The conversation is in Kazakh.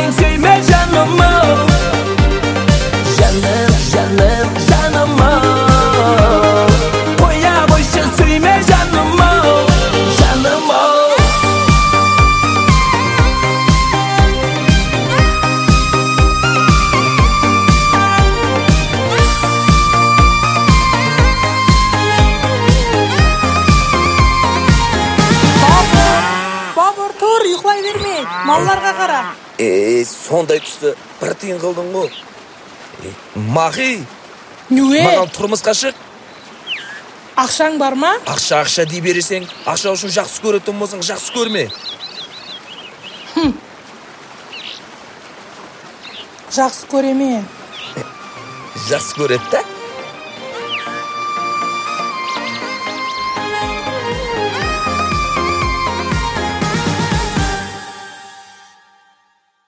sen söyle canımı. Canım, canım, canımı. Boya boşa söyle canımı. Canımı. Babur tur, yuklay verme. Mallarga kara. Сондай түсті бір тиын қылдың ғой. Мағи, Нюе? маған тұрмысқа шық. Акшаң бар ма? Ақша дей бересең, ақша үшін жақсы көретін болсаң, жақсы көрме. Жақсы көреме. Жақсы көрет та?